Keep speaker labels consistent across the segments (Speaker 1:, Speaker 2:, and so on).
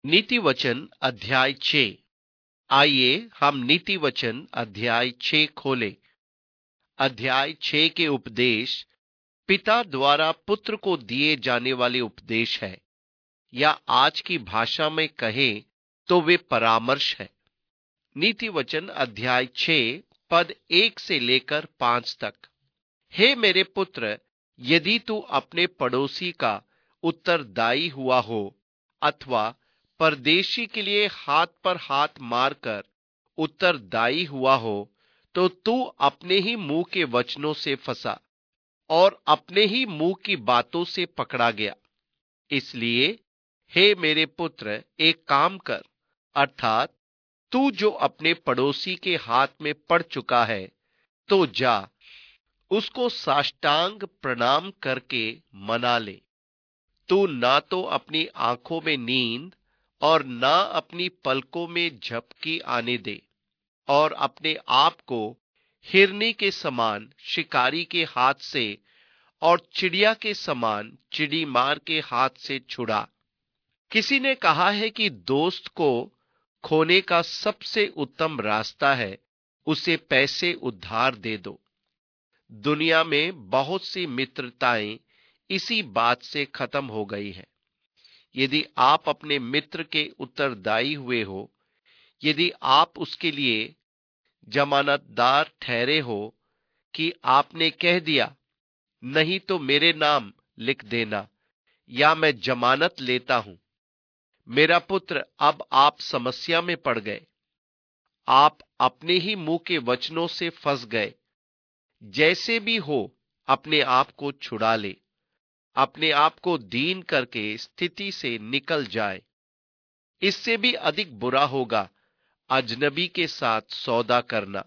Speaker 1: नीति वचन अध्याय 6। आइए हम नीति वचन अध्याय 6 खोलें। अध्याय 6 के उपदेश पिता द्वारा पुत्र को दिए जाने वाले उपदेश है, या आज की भाषा में कहें तो वे परामर्श है। नीति वचन अध्याय 6 पद 1 से लेकर 5 तक। हे मेरे पुत्र, यदि तू अपने पड़ोसी का उत्तरदायी हुआ हो अथवा परदेशी के लिए हाथ पर हाथ मारकर उत्तरदायी हुआ हो, तो तू अपने ही मुंह के वचनों से फंसा और अपने ही मुंह की बातों से पकड़ा गया। इसलिए हे मेरे पुत्र, एक काम कर, अर्थात तू जो अपने पड़ोसी के हाथ में पड़ चुका है, तो जा उसको साष्टांग प्रणाम करके मना ले। तू ना तो अपनी आंखों में नींद और ना अपनी पलकों में झपकी आने दे, और अपने आप को हिरनी के समान शिकारी के हाथ से और चिड़िया के समान चिड़ी मार के हाथ से छुड़ा। किसी ने कहा है कि दोस्त को खोने का सबसे उत्तम रास्ता है उसे पैसे उधार दे दो। दुनिया में बहुत सी मित्रताएं इसी बात से खत्म हो गई है। यदि आप अपने मित्र के उत्तरदायी हुए हो, यदि आप उसके लिए जमानतदार ठहरे हो कि आपने कह दिया नहीं तो मेरे नाम लिख देना, या मैं जमानत लेता हूं, मेरा पुत्र, अब आप समस्या में पड़ गए। आप अपने ही मुंह के वचनों से फंस गए। जैसे भी हो अपने आप को छुड़ा ले, अपने आप को दीन करके स्थिति से निकल जाए। इससे भी अधिक बुरा होगा अजनबी के साथ सौदा करना।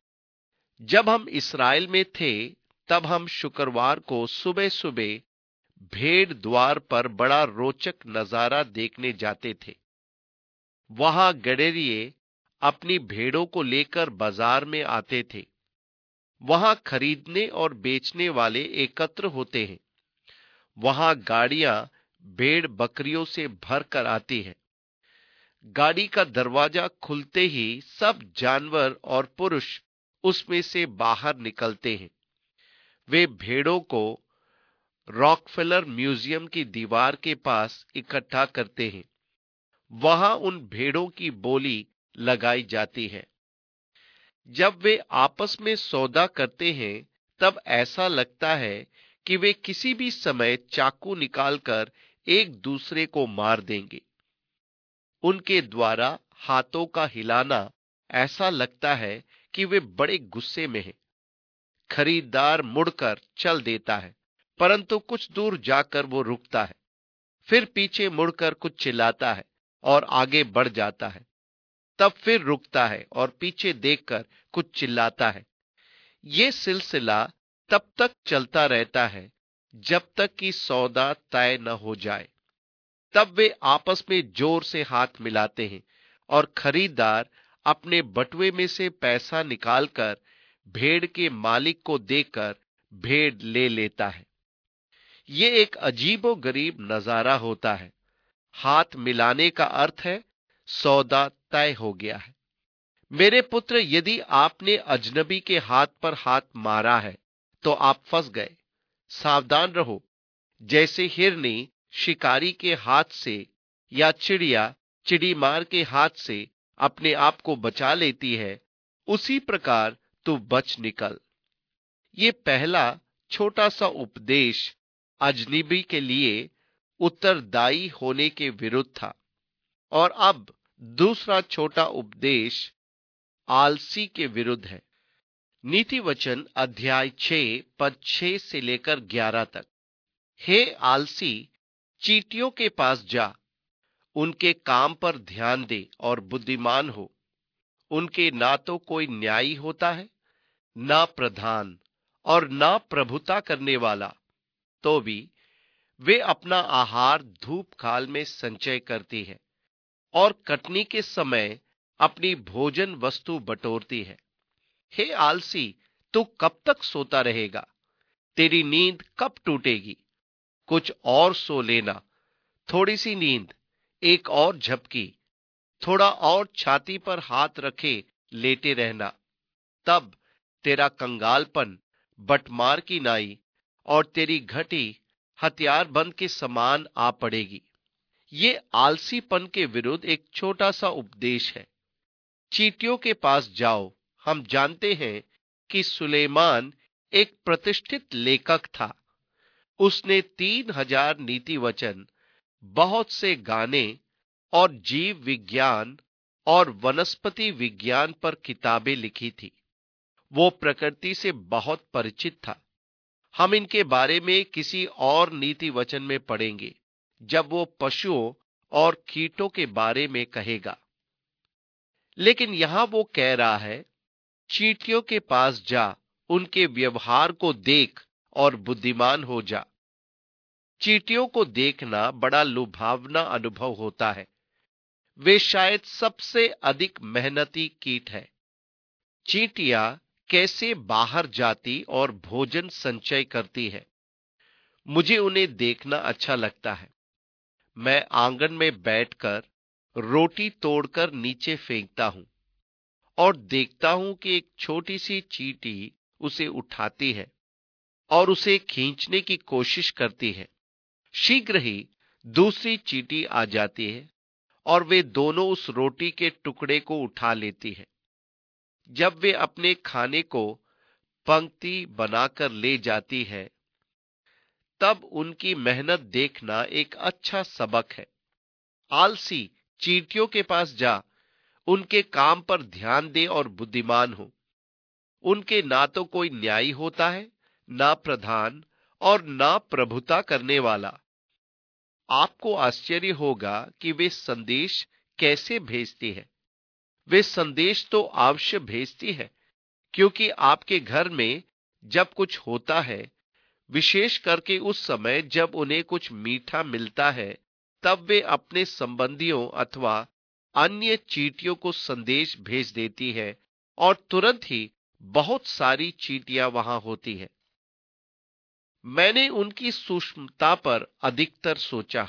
Speaker 1: जब हम इस्राएल में थे, तब हम शुक्रवार को सुबह सुबह भेड़ द्वार पर बड़ा रोचक नजारा देखने जाते थे। वहां गडेरिये अपनी भेड़ों को लेकर बाजार में आते थे। वहां खरीदने और बेचने वाले एकत्र होते हैं। वहां गाड़ियां भेड़ बकरियों से भर कर आती हैं। गाड़ी का दरवाजा खुलते ही सब जानवर और पुरुष उसमें से बाहर निकलते हैं। वे भेड़ों को रॉकफेलर म्यूजियम की दीवार के पास इकट्ठा करते हैं। वहां उन भेड़ों की बोली लगाई जाती है। जब वे आपस में सौदा करते हैं, तब ऐसा लगता है कि वे किसी भी समय चाकू निकालकर एक दूसरे को मार देंगे। उनके द्वारा हाथों का हिलाना ऐसा लगता है कि वे बड़े गुस्से में हैं। खरीदार मुड़कर चल देता है, परंतु कुछ दूर जाकर वो रुकता है, फिर पीछे मुड़कर कुछ चिल्लाता है और आगे बढ़ जाता है, तब फिर रुकता है और पीछे देखकर कुछ चिल्लाता है। ये सिलसिला तब तक चलता रहता है जब तक कि सौदा तय न हो जाए। तब वे आपस में जोर से हाथ मिलाते हैं और खरीदार अपने बटुए में से पैसा निकालकर भेड़ के मालिक को देकर भेड़ ले लेता है। ये एक अजीबोगरीब नजारा होता है। हाथ मिलाने का अर्थ है सौदा तय हो गया है। मेरे पुत्र, यदि आपने अजनबी के हाथ पर हाथ मारा है, तो आप फंस गए। सावधान रहो। जैसे हिरनी शिकारी के हाथ से या चिड़िया चिड़ीमार के हाथ से अपने आप को बचा लेती है, उसी प्रकार तू बच निकल। ये पहला छोटा सा उपदेश अजनबी के लिए उत्तरदायी होने के विरुद्ध था, और अब दूसरा छोटा उपदेश आलसी के विरुद्ध है। नीति वचन अध्याय 6 पद 6 से लेकर 11 तक। हे आलसी, चींटियों के पास जा, उनके काम पर ध्यान दे और बुद्धिमान हो। उनके ना तो कोई न्यायी होता है, ना प्रधान और ना प्रभुता करने वाला, तो भी वे अपना आहार धूप खाल में संचय करती है और कटनी के समय अपनी भोजन वस्तु बटोरती है। हे आलसी, तू कब तक सोता रहेगा? तेरी नींद कब टूटेगी? कुछ और सो लेना। थोड़ी सी नींद, एक और झपकी, थोड़ा और छाती पर हाथ रखे लेटे रहना। तब तेरा कंगालपन बटमार की नाई और तेरी घटी हथियारबंद के समान आ पड़ेगी। ये आलसीपन के विरुद्ध एक छोटा सा उपदेश है। चींटियों के पास जाओ। हम जानते हैं कि सुलेमान एक प्रतिष्ठित लेखक था। उसने 3000 नीति वचन, बहुत से गाने और जीव विज्ञान और वनस्पति विज्ञान पर किताबें लिखी थी। वो प्रकृति से बहुत परिचित था। हम इनके बारे में किसी और नीति वचन में पढ़ेंगे, जब वो पशुओं और कीटों के बारे में कहेगा। लेकिन यहां वो कह रहा है, चींटियों के पास जा, उनके व्यवहार को देख और बुद्धिमान हो जा। चींटियों को देखना बड़ा लुभावना अनुभव होता है। वे शायद सबसे अधिक मेहनती कीट है। चींटियां कैसे बाहर जाती और भोजन संचय करती है, मुझे उन्हें देखना अच्छा लगता है। मैं आंगन में बैठकर रोटी तोड़कर नीचे फेंकता हूं और देखता हूं कि एक छोटी सी चींटी उसे उठाती है और उसे खींचने की कोशिश करती है। शीघ्र ही दूसरी चींटी आ जाती है और वे दोनों उस रोटी के टुकड़े को उठा लेती है। जब वे अपने खाने को पंक्ति बनाकर ले जाती है, तब उनकी मेहनत देखना एक अच्छा सबक है। आलसी चींटियों के पास जा, उनके काम पर ध्यान दे और बुद्धिमान हो। उनके ना तो कोई न्यायी होता है, ना प्रधान और ना प्रभुता करने वाला। आपको आश्चर्य होगा कि वे संदेश कैसे भेजती है। वे संदेश तो अवश्य भेजती है, क्योंकि आपके घर में जब कुछ होता है, विशेष करके उस समय जब उन्हें कुछ मीठा मिलता है, तब वे अपने संबंधियों अथवा अन्य चींटियों को संदेश भेज देती है और तुरंत ही बहुत सारी चींटियां वहां होती है। मैंने उनकी सूक्ष्मता पर अधिकतर सोचा।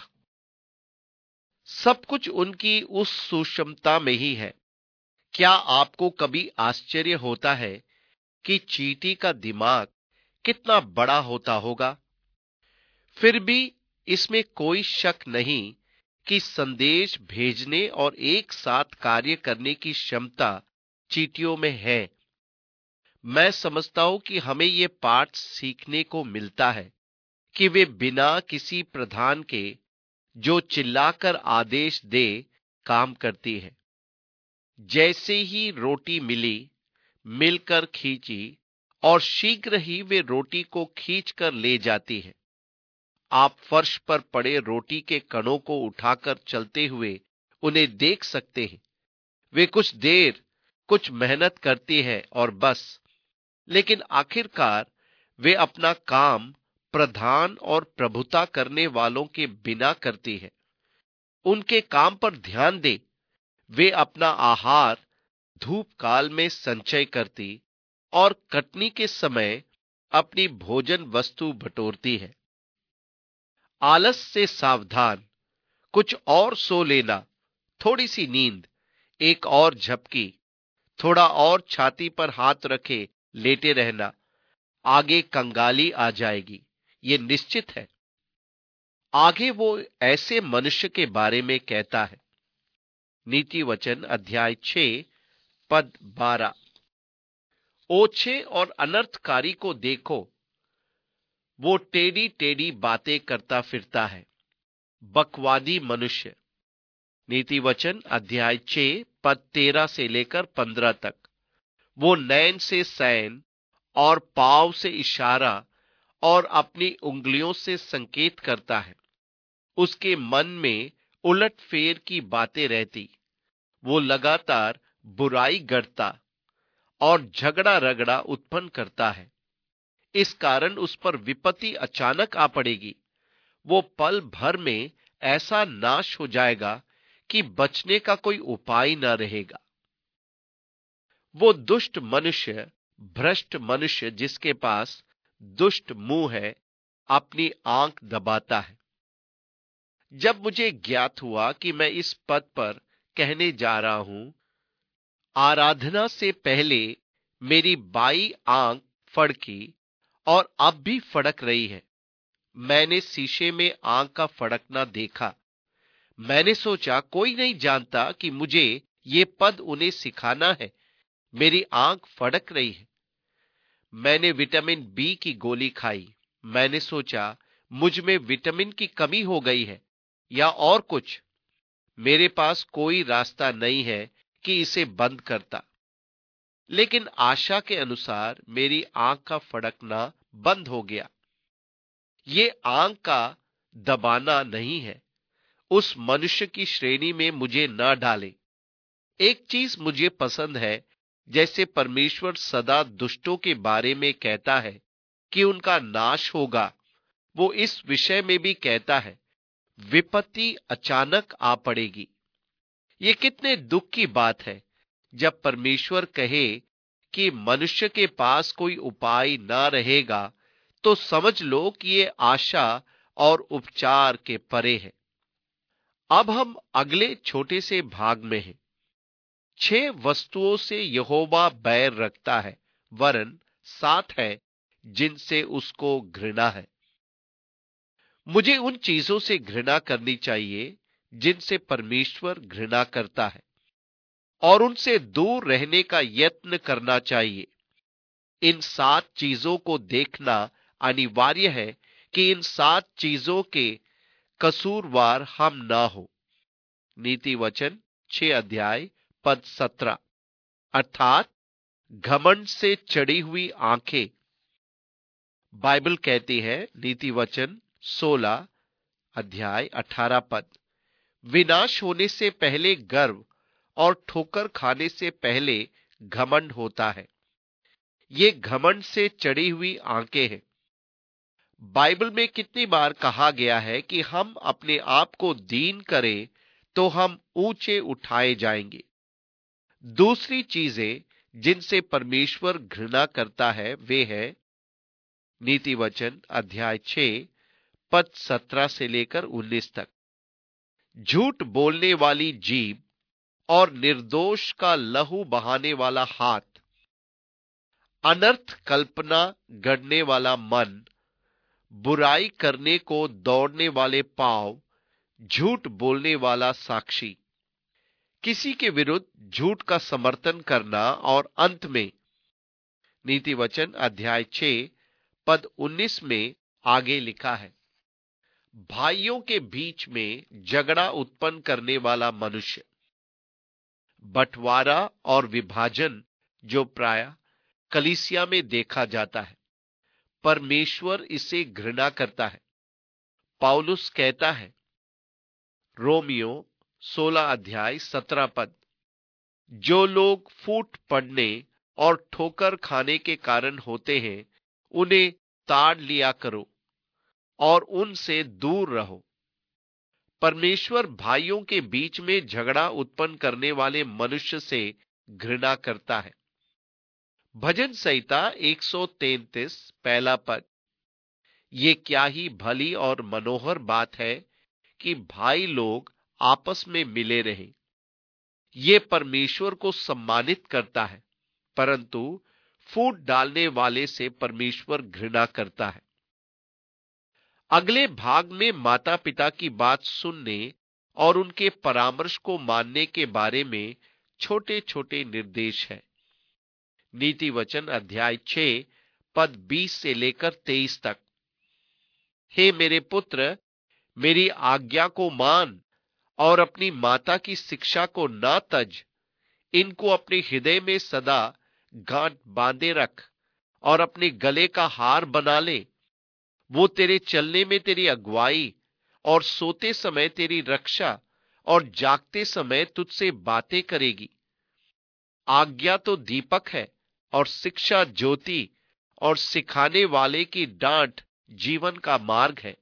Speaker 1: सब कुछ उनकी उस सूक्ष्मता में ही है। क्या आपको कभी आश्चर्य होता है कि चींटी का दिमाग कितना बड़ा होता होगा? फिर भी इसमें कोई शक नहीं कि संदेश भेजने और एक साथ कार्य करने की क्षमता चींटियों में है। मैं समझता हूं कि हमें ये पाठ सीखने को मिलता है कि वे बिना किसी प्रधान के, जो चिल्लाकर आदेश दे, काम करती है। जैसे ही रोटी मिलकर खींची और शीघ्र ही वे रोटी को खींचकर ले जाती है। आप फर्श पर पड़े रोटी के कणों को उठाकर चलते हुए उन्हें देख सकते हैं। वे कुछ देर कुछ मेहनत करती है और बस, लेकिन आखिरकार वे अपना काम प्रधान और प्रभुता करने वालों के बिना करती है। उनके काम पर ध्यान दे। वे अपना आहार धूप काल में संचय करती और कटनी के समय अपनी भोजन वस्तु बटोरती है। आलस से सावधान। कुछ और सो लेना, थोड़ी सी नींद, एक और झपकी, थोड़ा और छाती पर हाथ रखे लेटे रहना। आगे कंगाली आ जाएगी, ये निश्चित है। आगे वो ऐसे मनुष्य के बारे में कहता है। नीति वचन अध्याय 6 पद 12। ओछे और अनर्थकारी को देखो, वो टेढ़ी टेढ़ी बातें करता फिरता है। बकवादी मनुष्य। नीति वचन अध्याय 6 पद 13 से लेकर 15 तक। वो नैन से सैन और पांव से इशारा और अपनी उंगलियों से संकेत करता है। उसके मन में उलटफेर की बातें रहती। वो लगातार बुराई गढ़ता और झगड़ा रगड़ा उत्पन्न करता है। इस कारण उस पर विपत्ति अचानक आ पड़ेगी। वो पल भर में ऐसा नाश हो जाएगा कि बचने का कोई उपाय न रहेगा। वो दुष्ट मनुष्य, भ्रष्ट मनुष्य जिसके पास दुष्ट मुंह है, अपनी आंख दबाता है। जब मुझे ज्ञात हुआ कि मैं इस पद पर कहने जा रहा हूं, आराधना से पहले मेरी बाई आंख फड़की और अब भी फड़क रही है। मैंने शीशे में आंख का फड़कना देखा। मैंने सोचा कोई नहीं जानता कि मुझे ये पद उन्हें सिखाना है। मेरी आंख फड़क रही है। मैंने विटामिन बी की गोली खाई। मैंने सोचा मुझ में विटामिन की कमी हो गई है या और कुछ। मेरे पास कोई रास्ता नहीं है कि इसे बंद करता। लेकिन आशा के अनुसार मेरी आंख का फड़कना बंद हो गया। ये आंख का दबाना नहीं है। उस मनुष्य की श्रेणी में मुझे न डाले। एक चीज मुझे पसंद है, जैसे परमेश्वर सदा दुष्टों के बारे में कहता है कि उनका नाश होगा, वो इस विषय में भी कहता है विपत्ति अचानक आ पड़ेगी। ये कितने दुख की बात है जब परमेश्वर कहे कि मनुष्य के पास कोई उपाय ना रहेगा, तो समझ लो कि ये आशा और उपचार के परे है। अब हम अगले छोटे से भाग में हैं। 6 वस्तुओं से यहोवा बैर रखता है, वरन 7 है जिनसे उसको घृणा है। मुझे उन चीजों से घृणा करनी चाहिए जिनसे परमेश्वर घृणा करता है, और उनसे दूर रहने का यत्न करना चाहिए। इन 7 चीजों को देखना अनिवार्य है कि इन 7 चीजों के कसूरवार हम ना हो। नीति वचन 6 अध्याय पद 17, अर्थात घमंड से चढ़ी हुई आंखें। बाइबल कहती है नीति वचन 16 अध्याय 18 पद, विनाश होने से पहले गर्व और ठोकर खाने से पहले घमंड होता है। ये घमंड से चढ़ी हुई आंखें हैं। बाइबल में कितनी बार कहा गया है कि हम अपने आप को दीन करें तो हम ऊंचे उठाए जाएंगे। दूसरी चीजें जिनसे परमेश्वर घृणा करता है वे है नीति वचन अध्याय 6 पद 17 से लेकर 19 तक, झूठ बोलने वाली जीभ और निर्दोष का लहू बहाने वाला हाथ, अनर्थ कल्पना गढ़ने वाला मन, बुराई करने को दौड़ने वाले पांव, झूठ बोलने वाला साक्षी। किसी के विरुद्ध झूठ का समर्थन करना, और अंत में नीति वचन अध्याय 6 पद 19 में आगे लिखा है, भाइयों के बीच में झगड़ा उत्पन्न करने वाला मनुष्य। बंटवारा और विभाजन जो प्रायः कलीसिया में देखा जाता है, परमेश्वर इसे घृणा करता है। पौलुस कहता है रोमियो 16 अध्याय 17 पद, जो लोग फूट पड़ने और ठोकर खाने के कारण होते हैं, उन्हें ताड़ लिया करो और उनसे दूर रहो। परमेश्वर भाइयों के बीच में झगड़ा उत्पन्न करने वाले मनुष्य से घृणा करता है। भजन संहिता 133 पहला पद, ये क्या ही भली और मनोहर बात है कि भाई लोग आपस में मिले रहें। ये परमेश्वर को सम्मानित करता है, परंतु फूट डालने वाले से परमेश्वर घृणा करता है। अगले भाग में माता पिता की बात सुनने और उनके परामर्श को मानने के बारे में छोटे छोटे निर्देश है। नीति वचन अध्याय 6 पद 20 से लेकर 23 तक, हे मेरे पुत्र, मेरी आज्ञा को मान और अपनी माता की शिक्षा को ना तज। इनको अपने हृदय में सदा गांठ बांधे रख और अपने गले का हार बना ले। वो तेरे चलने में तेरी अगुवाई और सोते समय तेरी रक्षा और जागते समय तुझसे बातें करेगी। आज्ञा तो दीपक है और शिक्षा ज्योति, और सिखाने वाले की डांट जीवन का मार्ग है।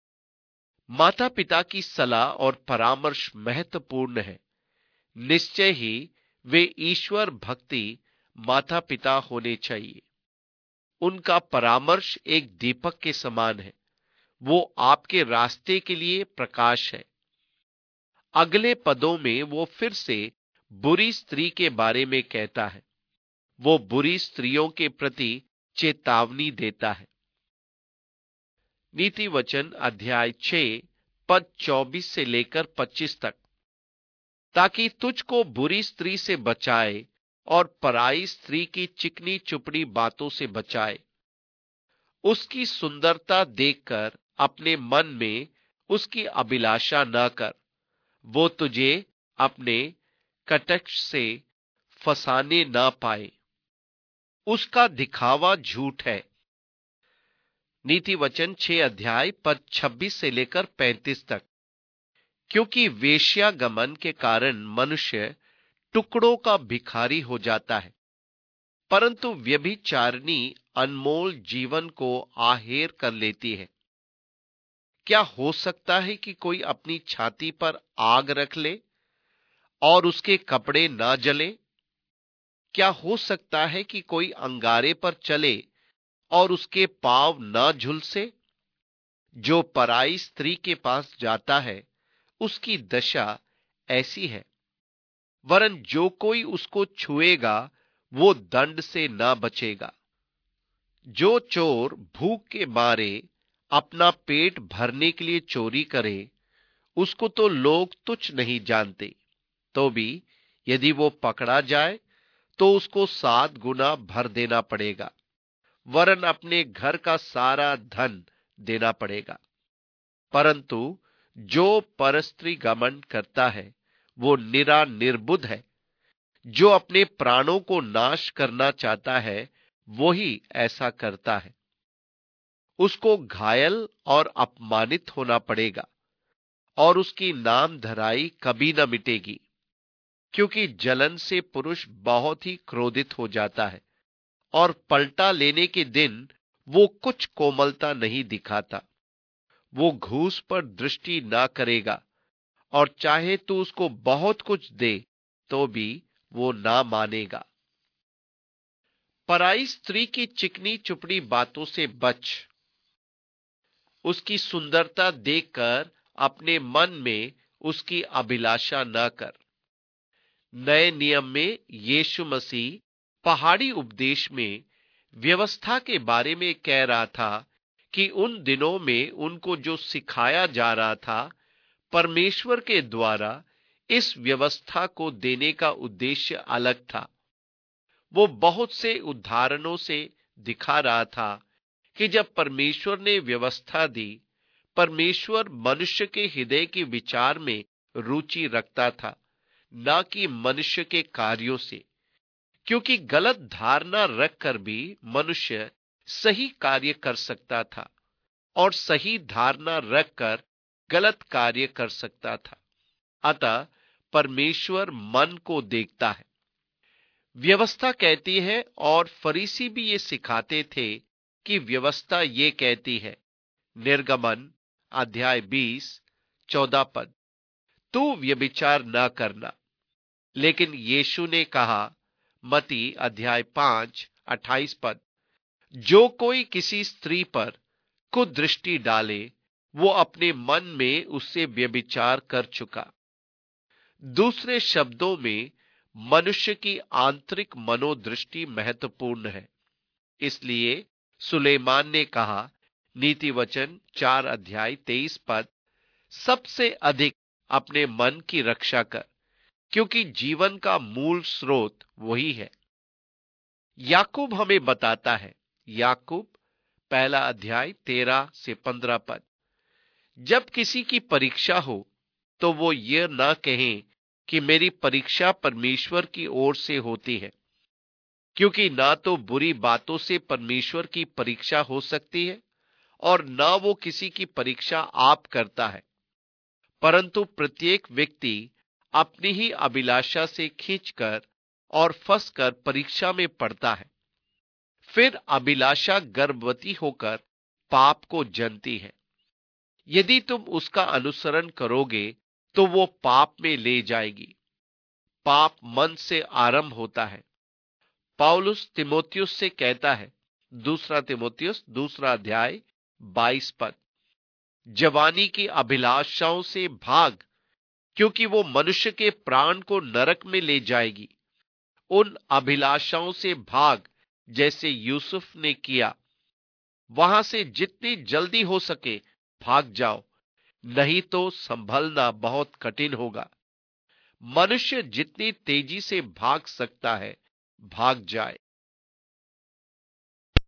Speaker 1: माता पिता की सलाह और परामर्श महत्वपूर्ण है। निश्चय ही वे ईश्वर भक्ति माता पिता होने चाहिए। उनका परामर्श एक दीपक के समान है। वो आपके रास्ते के लिए प्रकाश है। अगले पदों में वो फिर से बुरी स्त्री के बारे में कहता है। वो बुरी स्त्रियों के प्रति चेतावनी देता है। नीति वचन अध्याय 6 पद 24 से लेकर 25 तक। ताकि तुझको बुरी स्त्री से बचाए और पराई स्त्री की चिकनी चुपड़ी बातों से बचाए। उसकी सुंदरता देखकर अपने मन में उसकी अभिलाषा न कर। वो तुझे अपने कटाक्ष से फंसाने ना पाए। उसका दिखावा झूठ है। नीति वचन 6 अध्याय पद 26 से लेकर 35 तक। क्योंकि वेश्यागमन के कारण मनुष्य टुकड़ों का भिखारी हो जाता है, परंतु व्यभिचारिणी अनमोल जीवन को आहेर कर लेती है। क्या हो सकता है कि कोई अपनी छाती पर आग रख ले और उसके कपड़े ना जले? क्या हो सकता है कि कोई अंगारे पर चले और उसके पांव ना झुलसे? जो पराई स्त्री के पास जाता है उसकी दशा ऐसी है। वरन जो कोई उसको छुएगा वो दंड से ना बचेगा। जो चोर भूख के मारे अपना पेट भरने के लिए चोरी करे, उसको तो लोग तुच्छ नहीं जानते, तो भी यदि वो पकड़ा जाए तो उसको 7 गुना भर देना पड़ेगा, वरन अपने घर का सारा धन देना पड़ेगा। परंतु जो परस्त्री गमन करता है वो निरा निर्बुद्ध है। जो अपने प्राणों को नाश करना चाहता है वही ऐसा करता है। उसको घायल और अपमानित होना पड़ेगा और उसकी नाम धराई कभी न मिटेगी। क्योंकि जलन से पुरुष बहुत ही क्रोधित हो जाता है और पलटा लेने के दिन वो कुछ कोमलता नहीं दिखाता। वो घूस पर दृष्टि ना करेगा और चाहे तो उसको बहुत कुछ दे तो भी वो ना मानेगा। पराई स्त्री की चिकनी चुपड़ी बातों से बच। उसकी सुंदरता देखकर अपने मन में उसकी अभिलाषा न कर। नए नियम में यीशु मसीह पहाड़ी उपदेश में व्यवस्था के बारे में कह रहा था कि उन दिनों में उनको जो सिखाया जा रहा था परमेश्वर के द्वारा, इस व्यवस्था को देने का उद्देश्य अलग था। वो बहुत से उदाहरणों से दिखा रहा था कि जब परमेश्वर ने व्यवस्था दी, परमेश्वर मनुष्य के हृदय के विचार में रुचि रखता था, ना कि मनुष्य के कार्यों से। क्योंकि गलत धारणा रखकर भी मनुष्य सही कार्य कर सकता था और सही धारणा रखकर गलत कार्य कर सकता था। अतः परमेश्वर मन को देखता है। व्यवस्था कहती है, और फरीसी भी ये सिखाते थे कि व्यवस्था ये कहती है, निर्गमन अध्याय 20 14 पद, तू व्यभिचार न करना। लेकिन यीशु ने कहा, मती अध्याय 5 28 पद, जो कोई किसी स्त्री पर कुदृष्टि डाले वो अपने मन में उससे व्यभिचार कर चुका। दूसरे शब्दों में मनुष्य की आंतरिक मनोदृष्टि महत्वपूर्ण है। इसलिए सुलेमान ने कहा, नीति वचन 4 अध्याय 23 पद, सबसे अधिक अपने मन की रक्षा कर, क्योंकि जीवन का मूल स्रोत वही है। याकूब हमें बताता है, याकूब पहला अध्याय 13 से 15 पद, जब किसी की परीक्षा हो तो वो ये ना कहें कि मेरी परीक्षा परमेश्वर की ओर से होती है, क्योंकि ना तो बुरी बातों से परमेश्वर की परीक्षा हो सकती है और ना वो किसी की परीक्षा आप करता है, परंतु प्रत्येक व्यक्ति अपनी ही अभिलाषा से खींचकर और फंसकर परीक्षा में पड़ता है। फिर अभिलाषा गर्भवती होकर पाप को जनती है। यदि तुम उसका अनुसरण करोगे तो वो पाप में ले जाएगी। पाप मन से आरंभ होता है। पौलुस तिमोथियुस से कहता है, दूसरा तिमोथियुस दूसरा अध्याय 22 पद, जवानी की अभिलाषाओं से भाग, क्योंकि वो मनुष्य के प्राण को नरक में ले जाएगी। उन अभिलाषाओं से भाग जैसे यूसुफ ने किया। वहां से जितनी जल्दी हो सके भाग जाओ, नहीं तो संभलना बहुत कठिन होगा। मनुष्य जितनी तेजी से भाग सकता है भाग जाए।